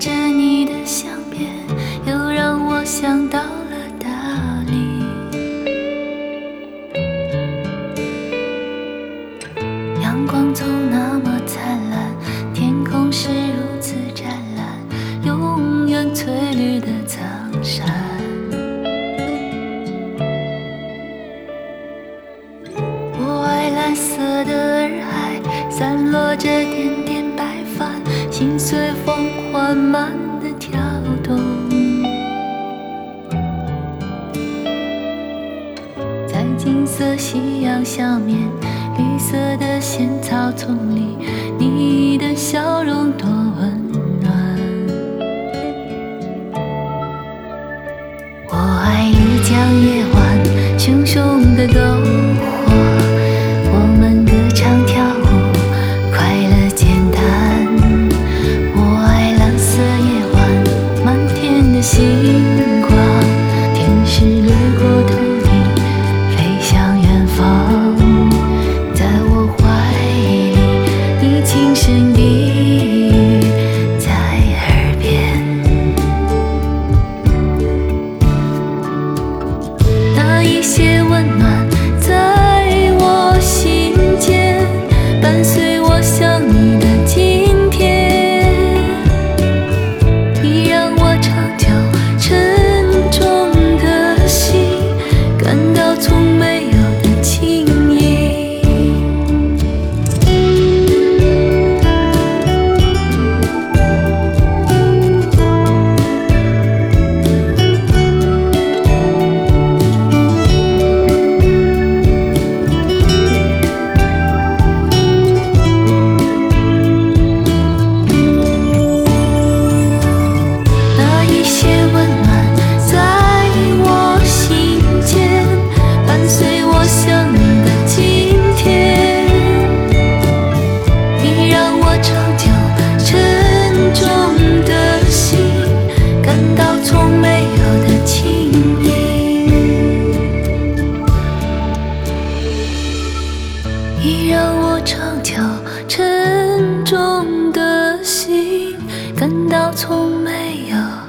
着你的相片，又让我想到了大理。阳光总那么灿烂，天空是如此湛蓝，永远翠绿的苍山。我爱蓝色的洱海，散落着点点白帆，心随风缓慢地跳动。在金色夕阳下面，绿色的仙草丛里，你的笑容多温暖。我爱丽江夜晚，熊熊的篝火，我们歌唱跳舞，快乐简单。我爱蓝色夜晚，满天的星光，天使掠过头顶，飞向远方。在我怀里，你轻声低语在耳边。那一些温暖在我心间，伴随我想你的今天。你让我长久沉重的心感到从没有的轻盈。那一些温暖在我心间，伴随我想你的今天。你让我长久沉重的心感到从没有的轻盈。你让我长久沉重的心感到从没有